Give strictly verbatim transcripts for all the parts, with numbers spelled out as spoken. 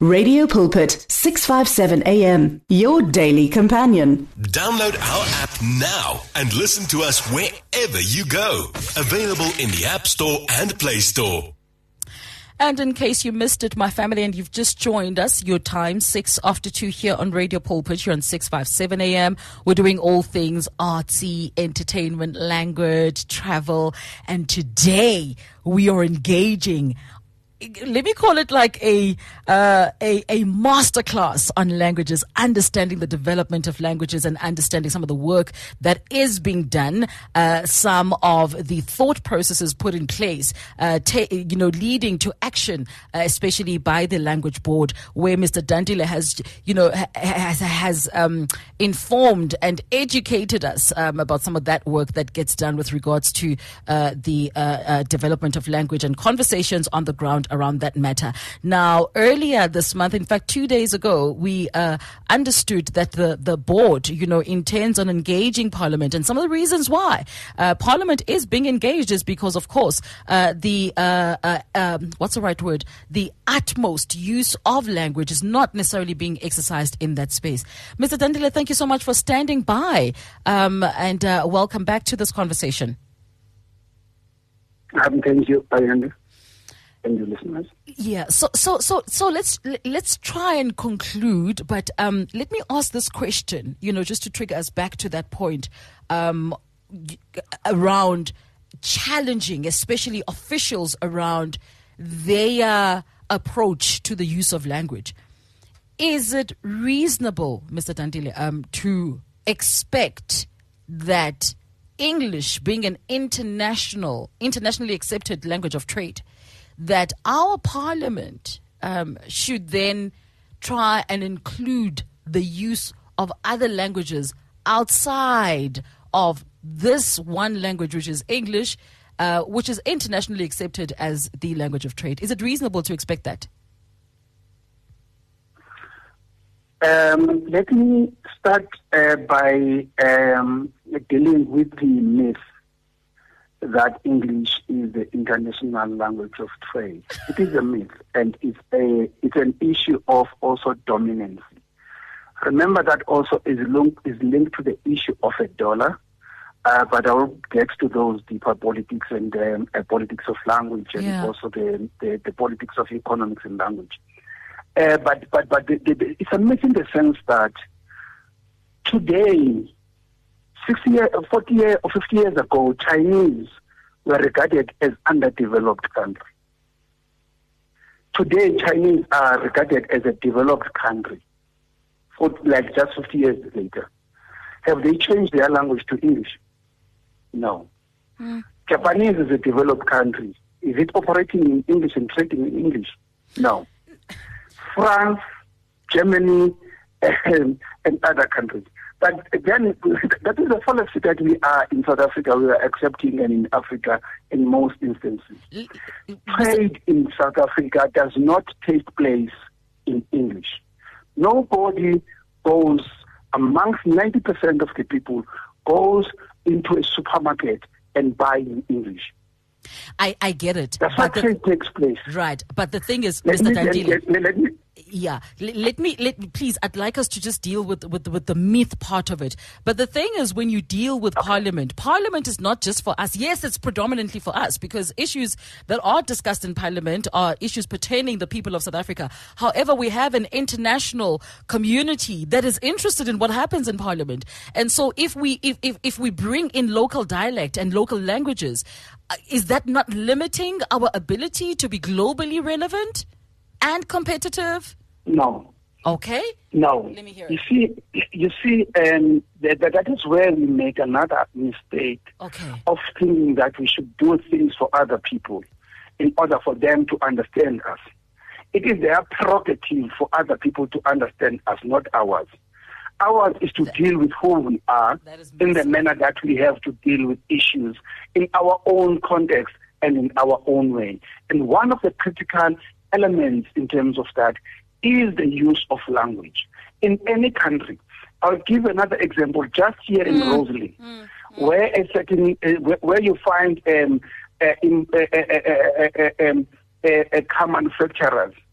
Radio Pulpit, six fifty-seven A M, your daily companion. Download our app now and listen to us wherever you go. Available in the App Store and Play Store. And in case you missed it, my family, and you've just joined us, your time, six after two here on Radio Pulpit. You're on six fifty-seven A M. We're doing all things artsy, entertainment, language, travel. And today we are engaging, let me call it like a uh, a a masterclass on languages, understanding the development of languages and understanding some of the work that is being done, uh, some of the thought processes put in place, uh, ta- you know, leading to action, uh, especially by the Language Board, where Mister Dandile has, you know, ha- has, has um, informed and educated us um, about some of that work that gets done with regards to uh, the uh, uh, development of language and conversations on the ground around that matter. Now, earlier this month, in fact, two days ago, we uh, understood that the, the board, you know, intends on engaging Parliament. And some of the reasons why uh, Parliament is being engaged is because, of course, uh, the, uh, uh, um, what's the right word? The utmost use of language is not necessarily being exercised in that space. Mister Dandile, thank you so much for standing by um, and uh, welcome back to this conversation. Um, thank you, Ayanda. And your listeners. Yeah, so so so so let's let's try and conclude, but um, let me ask this question, you know, just to trigger us back to that point um, around challenging, especially officials, around their approach to the use of language. Is it reasonable, Mister Dandile, um, to expect that English, being an international, internationally accepted language of trade, that our Parliament um, should then try and include the use of other languages outside of this one language, which is English, uh, which is internationally accepted as the language of trade? Is it reasonable to expect that? Um, let me start uh, by um, dealing with the myth that English is the international language of trade. It is a myth, and it's a it's an issue of also dominance. Remember that also is linked is linked to the issue of a dollar, uh, but I will get to those deeper politics and um, uh, politics of language, and yeah. also the, the the politics of economics and language. Uh, but but but the, the, the, it's a myth in the sense that today, sixty years, forty years, or fifty years ago, Chinese were regarded as underdeveloped country. Today, Chinese are regarded as a developed country. For like just fifty years later, have they changed their language to English? No. Mm. Japanese is a developed country. Is it operating in English and trading in English? No. France, Germany, and, and other countries. But again, that is a fallacy that we are in South Africa, we are accepting, and in Africa in most instances. Trade in South Africa does not take place in English. Nobody goes, amongst ninety percent of the people, goes into a supermarket and buy in English. I, I get it. That's how trade takes place. Right. But the thing is, let Mister Me, Dandile, let, let, let me, yeah, let, let me, let me, please, I'd like us to just deal with, with, with the myth part of it. But the thing is, when you deal with okay. Parliament, Parliament is not just for us. Yes, it's predominantly for us, because issues that are discussed in Parliament are issues pertaining the people of South Africa. However, we have an international community that is interested in what happens in Parliament. And so if we, if, if, if we bring in local dialect and local languages, uh, is that not limiting our ability to be globally relevant and competitive? No. Okay. No. Let me hear it. You see, you see, um, that, that is where we make another mistake okay. of thinking that we should do things for other people in order for them to understand us. It is their prerogative for other people to understand us, not ours. Ours is to that, deal with who we are in the manner that we have to deal with issues in our own context and in our own way. And one of the critical elements in terms of that is the use of language. In any country, I'll give another example just here in mm. Rosalie, mm. Mm. where a certain, uh, where, where you find um, uh, in, uh, uh, uh, uh, um, uh, uh, car manufacturers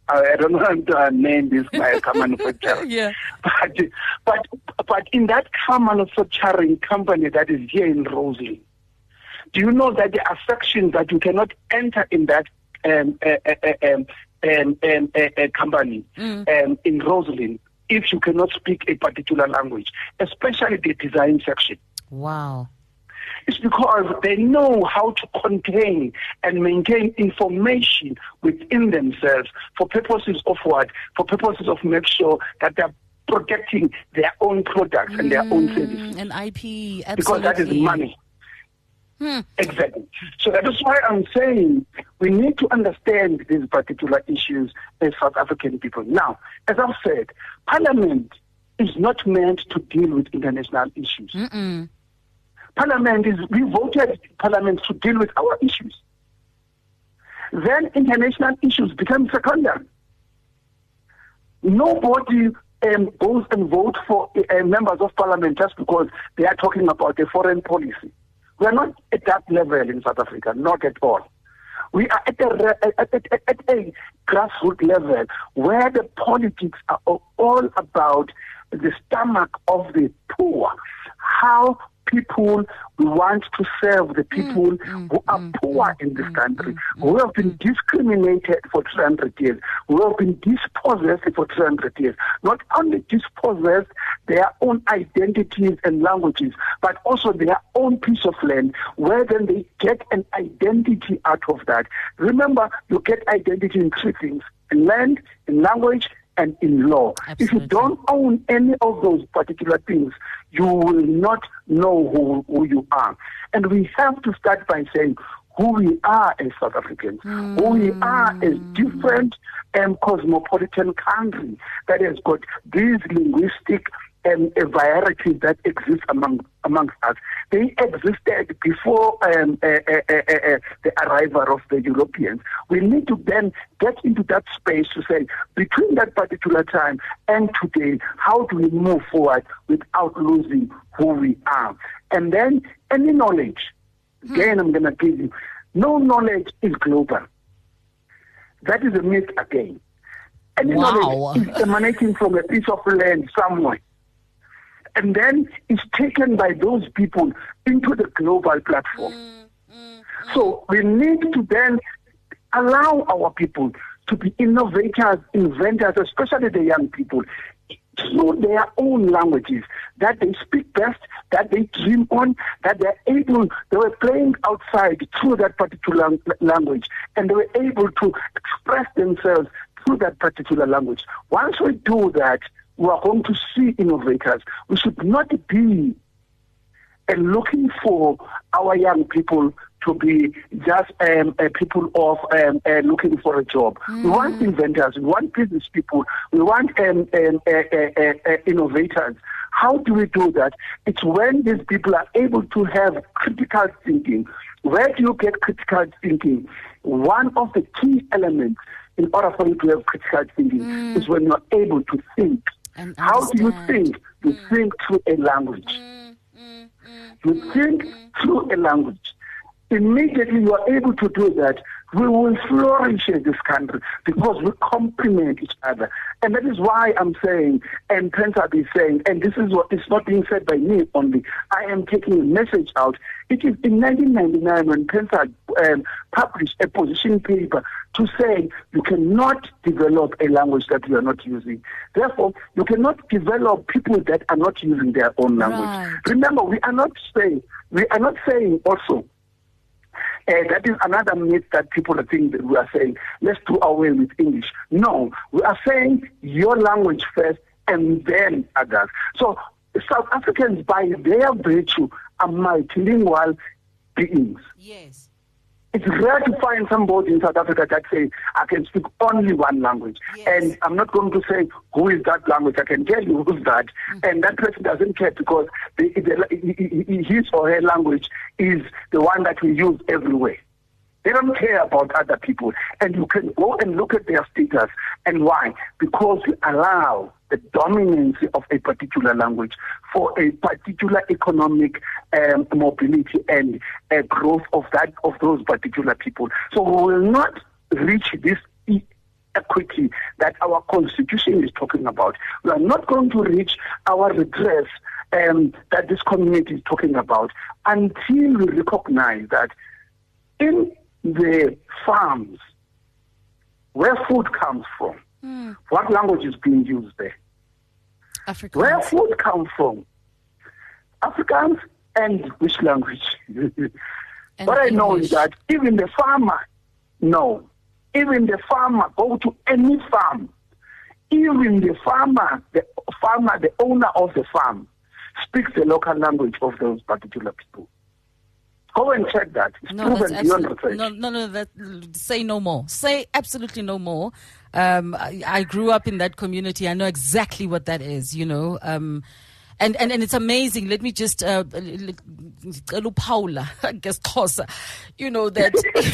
I don't want to name this my car manufacturer. Yeah. But, but, but in that car manufacturing company that is here in Roslyn, do you know that there are sections that you cannot enter in that um, uh, uh, um, um, um, uh, uh, company mm. um, in Roslyn if you cannot speak a particular language, especially the design section? Wow. It's because they know how to contain and maintain information within themselves for purposes of what? For purposes of make sure that they're protecting their own products and their mm, own services. And I P, absolutely. Because that is money. Hmm. Exactly. So that is why I'm saying we need to understand these particular issues as South African people. Now, as I've said, Parliament is not meant to deal with international issues. Mm-mm. Parliament is, we voted Parliament to deal with our issues. Then international issues become secondary. Nobody um, goes and votes for uh, members of Parliament just because they are talking about a foreign policy. We are not at that level in South Africa, not at all. We are at a, at, at, at a grassroots level where the politics are all about the stomach of the poor, how people want to serve the people mm, who are mm, poor mm, in this mm, country, mm, who have been discriminated for three hundred years, who have been dispossessed for three hundred years. Not only dispossessed their own identities and languages, but also their own piece of land, where then they get an identity out of that. Remember, you get identity in three things: in land, in language, and in law. Absolutely. If you don't own any of those particular things, you will not know who, who you are. And we have to start by saying who we are as South Africans, mm. who we are as different and cosmopolitan country that has got these linguistic and a variety that exists among amongst us. They existed before um, uh, uh, uh, uh, the arrival of the Europeans. We need to then get into that space to say, between that particular time and today, how do we move forward without losing who we are? And then any knowledge, hmm. again I'm going to give you, no knowledge is global. That is a myth again. Any wow. knowledge is emanating from a piece of land somewhere. And then it's taken by those people into the global platform. Mm, mm, mm. So we need to then allow our people to be innovators, inventors, especially the young people, through their own languages that they speak best, that they dream on, that they're able, they were playing outside through that particular language, and they were able to express themselves through that particular language. Once we do that, we are going to see innovators. We should not be uh, looking for our young people to be just um, uh, people of um, uh, looking for a job. Mm. We want inventors, we want business people, we want um, um, uh, uh, uh, uh, innovators. How do we do that? It's when these people are able to have critical thinking. Where do you get critical thinking? One of the key elements in order for you to have critical thinking mm. is when you're able to think. How do you think? You mm. think through a language. Mm, mm, mm, you think mm, through a language. Immediately you are able to do that, we will flourish in this country because we complement each other. And that is why I'm saying, and Pensab is saying, and this is what is not being said by me only, I am taking a message out. It is in nineteen ninety-nine when Pensab um, published a position paper to say you cannot develop a language that you are not using. Therefore, you cannot develop people that are not using their own language. Right. Remember, we are not saying, we are not saying also, Uh, that is another myth that people are thinking that we are saying, let's do away with English. No, we are saying your language first and then others. So South Africans, by their virtue, are multilingual beings. Yes. It's rare to find somebody in South Africa that says, I can speak only one language. Yes. And I'm not going to say, who is that language? I can tell you who's that. Mm-hmm. And that person doesn't care because the, the, his or her language is the one that we use everywhere. They don't care about other people. And you can go and look at their status. And why? Because we allow the dominance of a particular language for a particular economic um, mobility and uh, growth of that of those particular people. So we will not reach this e- equity that our constitution is talking about. We are not going to reach our redress um, that this community is talking about until we recognize that in the farms where food comes from, mm. what language is being used there? Afrikaans. Where food comes from? Afrikaans and which language? And what I know English. is that even the farmer, no, even the farmer, go to any farm, even the farmer, the farmer, the owner of the farm, speaks the local language of those particular people. Go and check that. It's No, that's proven beyond absolutely, research. no, no, no. That say no more. Say absolutely no more. Um, I, I grew up in that community. I know exactly what that is. You know, um, and, and and it's amazing. Let me just uh, Paula, I guess, Xhosa, you know that.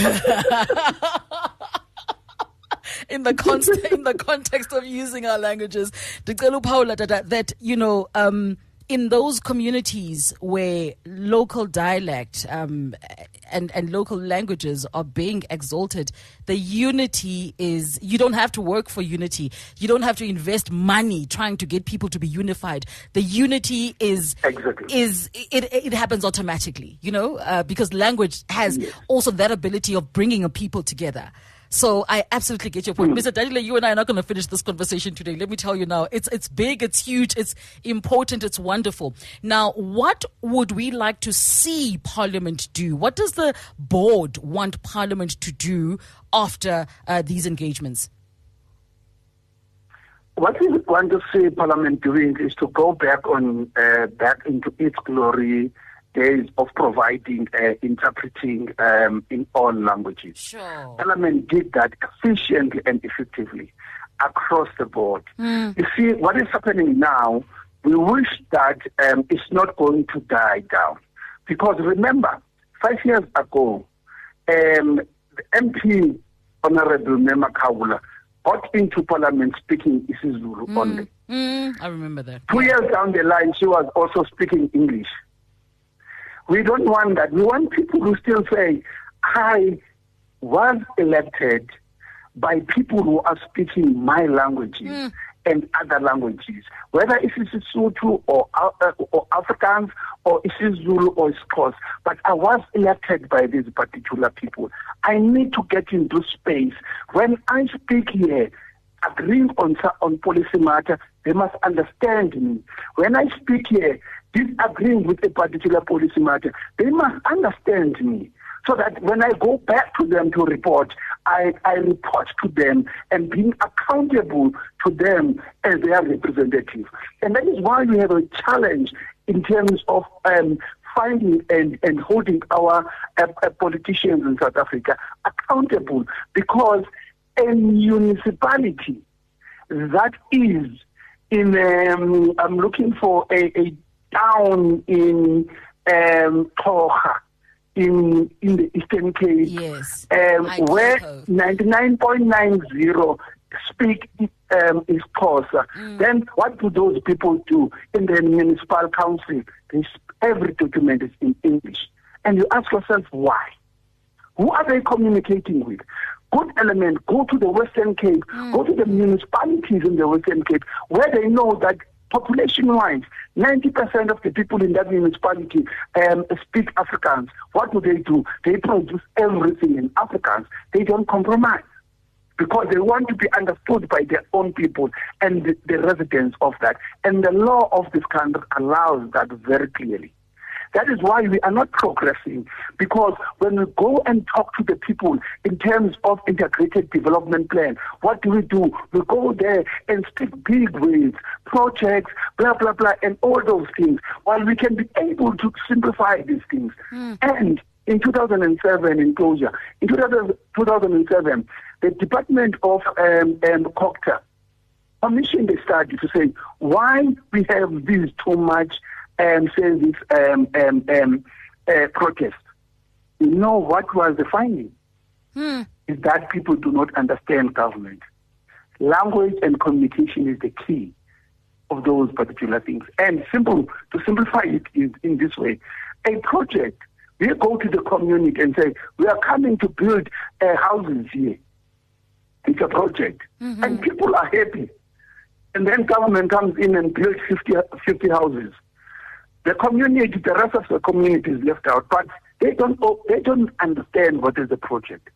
In the context, in the context of using our languages, that you know, um, in those communities where local dialect um, and and local languages are being exalted, the unity is. You don't have to work for unity. You don't have to invest money trying to get people to be unified. The unity is Exactly. is it it happens automatically. You know, uh, because language has Yes. also that ability of bringing a people together. So I absolutely get your point. Mm. Mister Dadile, you and I are not going to finish this conversation today. Let me tell you now, it's it's big, it's huge, it's important, it's wonderful. Now, what would we like to see Parliament do? What does the board want Parliament to do after uh, these engagements? What we want to see Parliament doing is to go back on uh, back into its glory days of providing uh, interpreting um, in all languages. Sure. Parliament did that efficiently and effectively across the board. Mm. You see, what is happening now, we wish that um, it's not going to die down. Because remember, five years ago, um, the M P, Honorable Mema Kawula, got into Parliament speaking isiZulu Mm. only. Mm. I remember that. Two years down the line, she was also speaking English. We don't want that. We want people who still say, I was elected by people who are speaking my languages Mm. and other languages, whether it's Sotho or, uh, or Afrikaans or isiZulu or Xhosa, but I was elected by these particular people. I need to get into space. When I speak here, agreeing on, on policy matter, they must understand me. When I speak here, disagreeing with a particular policy matter, they must understand me. So that when I go back to them to report, I, I report to them and being accountable to them as their representative. And that is why we have a challenge in terms of um, finding and, and holding our uh, uh, politicians in South Africa accountable, because a municipality that is in, um, I'm looking for a, a town in um, Xhosa, in in the Eastern Cape, Yes. um, I where know. ninety-nine point nine zero speak um, is Xhosa. Mm. Then what do those people do in the municipal council? They sp- every document is in English, and you ask yourself why? Who are they communicating with? Good element, go to the Western Cape, Mm. go to the municipalities in the Western Cape, where they know that population-wise, ninety percent of the people in that municipality um, speak Afrikaans. What do they do? They produce everything in Afrikaans. They don't compromise, because they want to be understood by their own people and the, the residents of that. And the law of this country allows that very clearly. That is why we are not progressing, because when we go and talk to the people in terms of integrated development plan, what do we do? We go there and speak big words, projects, blah, blah, blah, and all those things, while we can be able to simplify these things. Mm. And in two thousand seven, in closure, in two thousand seven, the Department of um, um, COGTA commissioned a study to say why we have this too much um, service um, um, um, uh, protest. You know what was the finding? Hmm. Is that people do not understand government. Language and communication is the key of those particular things. And simple to simplify it is in this way. A project, we go to the community and say, we are coming to build uh, houses here. It's a project. Mm-hmm. And people are happy. And then government comes in and builds fifty, fifty houses. The community, the rest of the community is left out, but they don't, they don't understand what is the project.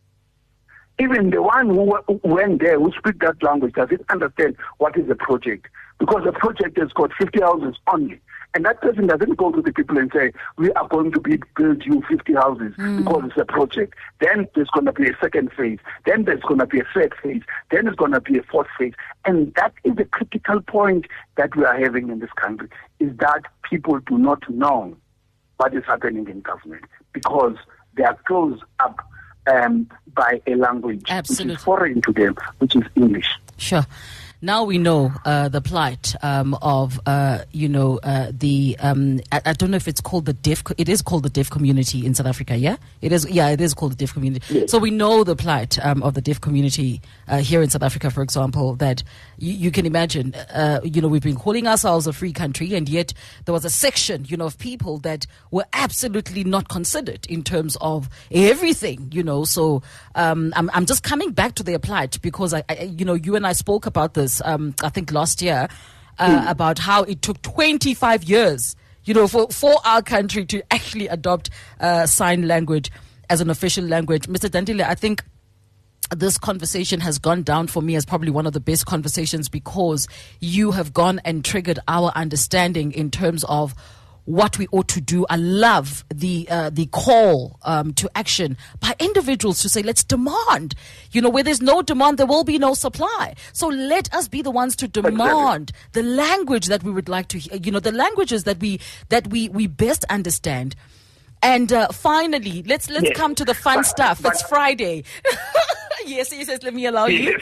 Even the one who went there, who speaks that language, doesn't understand what is the project. Because the project has got fifty houses only. And that person doesn't go to the people and say, we are going to be, build you fifty houses mm. because it's a project. Then there's going to be a second phase. Then there's going to be a third phase. Then there's going to be a fourth phase. And that is the critical point that we are having in this country, is that people do not know what is happening in government because they are closed up um, by a language Absolutely. which is foreign to them, which is English. Sure. Now we know uh, the plight um, of, uh, you know, uh, the, um, I, I don't know if it's called the deaf, it is called the deaf community in South Africa, yeah? It is, yeah, it is called the deaf community. Yes. So we know the plight um, of the deaf community uh, here in South Africa, for example, that you, you can imagine, uh, you know, we've been calling ourselves a free country, and yet there was a section, you know, of people that were absolutely not considered in terms of everything, you know. So um, I'm, I'm just coming back to their plight because, I, I, you know, you and I spoke about this Um, I think last year, uh, mm. about how it took twenty-five years, you know, for, for our country to actually adopt uh, sign language as an official language. Mister Dantile, I think this conversation has gone down for me as probably one of the best conversations because you have gone and triggered our understanding in terms of what we ought to do. I love the uh, the call um, to action by individuals to say, let's demand. You know, where there's no demand, there will be no supply. So let us be the ones to demand the language that we would like to hear, you know, the languages that we that we, we best understand. And uh, finally, let's let's yes. come to the fun but, stuff. But, it's Friday. Yes, he says, let me allow you.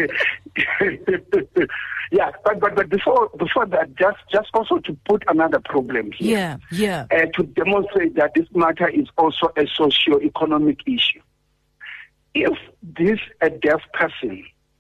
Yeah, but, but but before before that, just just also to put another problem here. Yeah, yeah. Uh, to demonstrate that this matter is also a socio-economic issue. If this a deaf person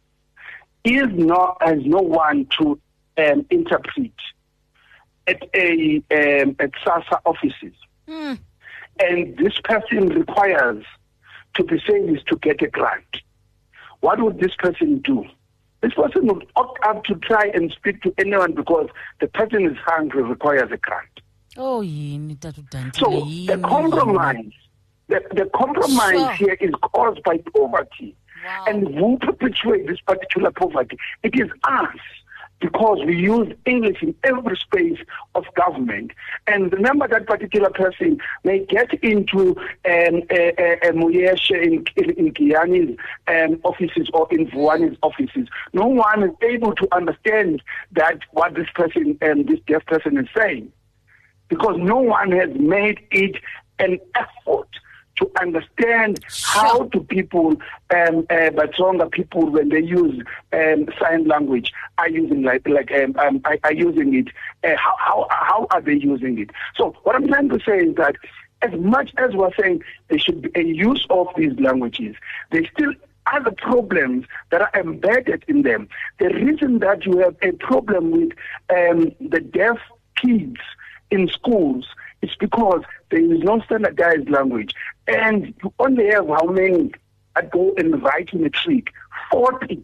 is not has no one to um, interpret at a um, at SASSA offices, mm. and this person requires to be saying this to get a grant, what would this person do? This person would opt up to try and speak to anyone because the person is hungry, requires a grant. Oh, yini tatudantile. So the compromise, the, the compromise Sure. here is caused by poverty. Wow. And who perpetuate this particular poverty? It is us, because we use English in every space of government. And remember, that particular person may get into um, a, a, a Muyeshe in, in, in Giyani's um, offices or in Vuani's offices. No one is able to understand that what this person and um, this deaf person is saying, because no one has made it an effort to understand how do people, um, uh, but stronger people, when they use um, sign language, are using like like um, um, are, are using it. Uh, how how how are they using it? So what I'm trying to say is that as much as we're saying there should be a use of these languages, there's still other problems that are embedded in them. The reason that you have a problem with um, the deaf kids in schools, it's because there is no standardized language. And you only have how many that go and write in a trick? forty.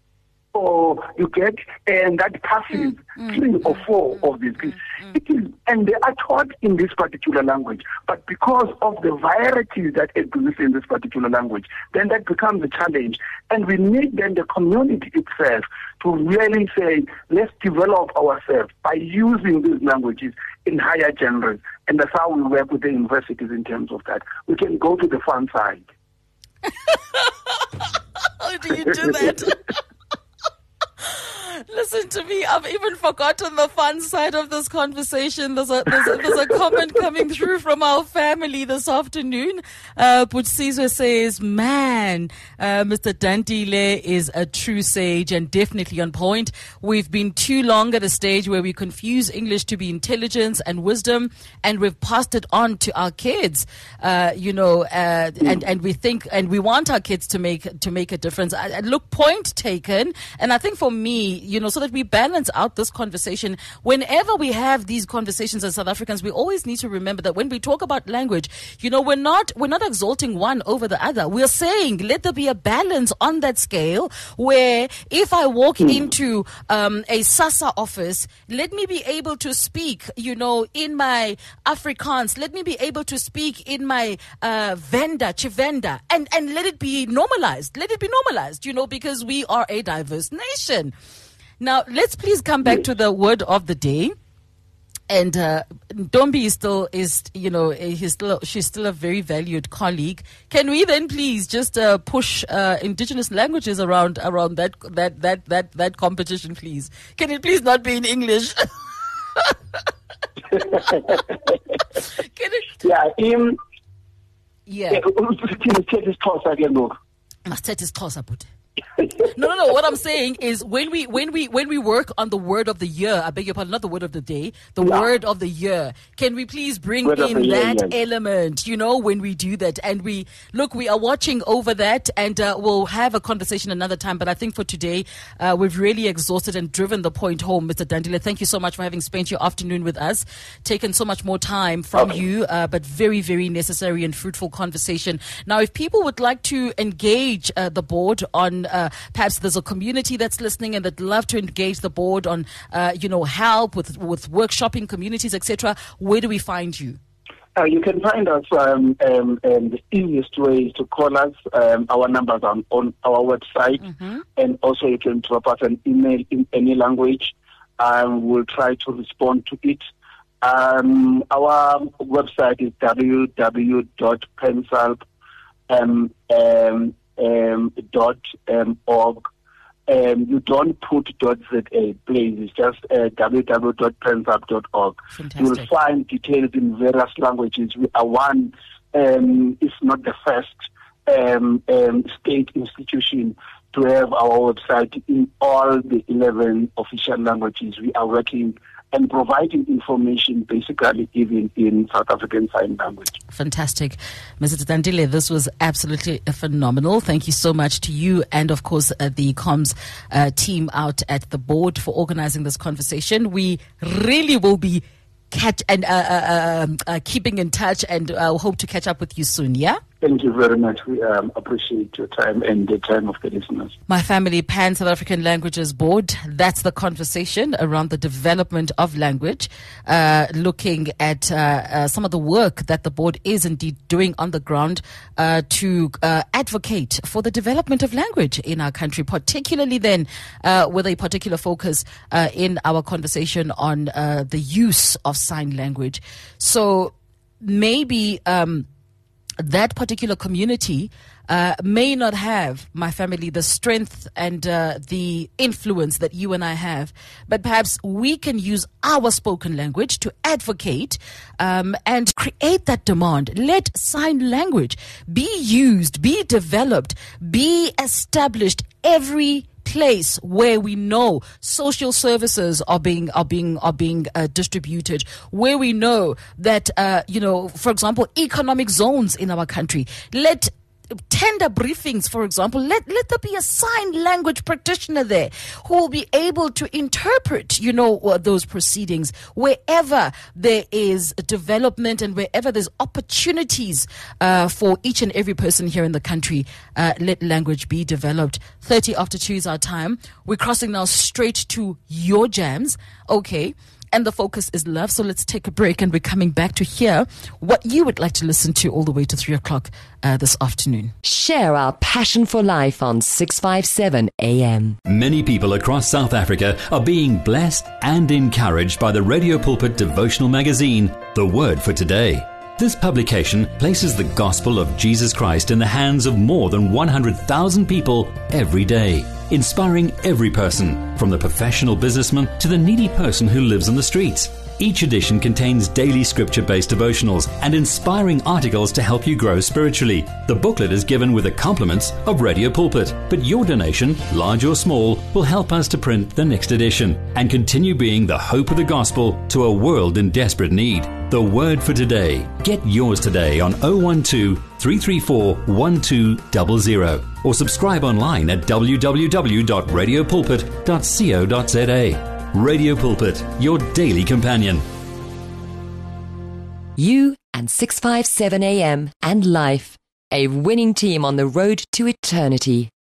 Or you get, and that passes mm, three mm, or four mm, of these things. mm, It is, and they are taught in this particular language. But because of the varieties that exist in this particular language, then that becomes a challenge. And we need then the community itself to really say, let's develop ourselves by using these languages in higher genres. And that's how we work with the universities in terms of that. We can go to the fun side. How do you do that? Listen to me, I've even forgotten the fun side of this conversation. There's a, there's a, there's a comment coming through from our family this afternoon. Uh, Putsizwe says, man, uh, Mister Dantile is a true sage and definitely on point. We've been too long at a stage where we confuse English to be intelligence and wisdom, and we've passed it on to our kids, uh, you know, uh, and, and we think, and we want our kids to make, to make a difference. I, I look, point taken. And I think for me, you know, so that we balance out this conversation. Whenever we have these conversations as South Africans, we always need to remember that when we talk about language, you know, we're not we're not exalting one over the other. We're saying let there be a balance on that scale where if I walk mm. into um, a SASSA office, let me be able to speak, you know, in my Afrikaans. Let me be able to speak in my uh, Venda, Chivenda, and, and let it be normalized. Let it be normalized, you know, because we are a diverse nation. Now, let's please come back to the word of the day. And uh, Ntombi is still is you know he's still she's still a very valued colleague. Can we then please just uh, push uh, indigenous languages around around that that that that that competition, please? Can it please not be in English? Can it? Yeah, um, yeah. Must set his close up. No, no, no. What I'm saying is when we when we when we work on the word of the year, I beg your pardon, not the word of the day, the yeah. word of the year. Can we please bring word in year, that yes. element? You know, when we do that, and we look, we are watching over that, and uh, we'll have a conversation another time. But I think for today, uh, we've really exhausted and driven the point home, Mister Dandile. Thank you so much for having spent your afternoon with us, taken so much more time from okay. you, uh, but very, very necessary and fruitful conversation. Now, if people would like to engage uh, the board on Uh, perhaps there's a community that's listening and that'd love to engage the board on, uh, you know, help with with workshopping communities, et cetera. Where do we find you? Uh, you can find us. Um, um, um, the easiest way is to call us. Um, our numbers are on, on our website, mm-hmm. and also you can drop us an email in any language. Um, we'll try to respond to it. Um, our website is w w w dot pensalp um, um, Um, dot um, org. Um, you don't put dot za, please. It's just uh, w w w dot pensalp dot org. You will find details in various languages. We are one, um, if not the first, um, um, state institution to have our website in all the eleven official languages. We are working and providing information basically even in South African Sign Language. Fantastic. Mister Dandile, this was absolutely phenomenal. Thank you so much to you and, of course, uh, the comms uh, team out at the board for organizing this conversation. We really will be catch and uh, uh, uh, keeping in touch, and uh, hope to catch up with you soon, yeah? Thank you very much. We um, appreciate your time and the time of the listeners. My Family Pan South African Languages Board, that's the conversation around the development of language, uh, looking at uh, uh, some of the work that the board is indeed doing on the ground uh, to uh, advocate for the development of language in our country, particularly then uh, with a particular focus uh, in our conversation on uh, the use of sign language. So maybe um, that particular community uh, may not have, my family, the strength and uh, the influence that you and I have, but perhaps we can use our spoken language to advocate um, and create that demand. Let sign language be used, be developed, be established every place where we know social services are being are being are being uh, distributed, where we know that uh, you know, for example, economic zones in our country. Let tender briefings, for example, let let there be a sign language practitioner there who will be able to interpret, you know, uh, those proceedings wherever there is development and wherever there's opportunities uh, for each and every person here in the country. Uh, let language be developed. thirty after two is our time. We're crossing now straight to your jams. Okay. And the focus is love. So let's take a break, and we're coming back to hear what you would like to listen to all the way to three o'clock uh, this afternoon. Share our passion for life on six fifty-seven A M. Many people across South Africa are being blessed and encouraged by the Radio Pulpit devotional magazine, The Word for Today. This publication places the gospel of Jesus Christ in the hands of more than one hundred thousand people every day, inspiring every person, from the professional businessman to the needy person who lives on the streets. Each edition contains daily scripture-based devotionals and inspiring articles to help you grow spiritually. The booklet is given with the compliments of Radio Pulpit, but your donation, large or small, will help us to print the next edition and continue being the hope of the gospel to a world in desperate need. The Word for Today. Get yours today on oh one two, three three four, one two zero zero or subscribe online at w w w dot radio pulpit dot co dot z a. Radio Pulpit, your daily companion. You and six fifty-seven A M and Life, a winning team on the road to eternity.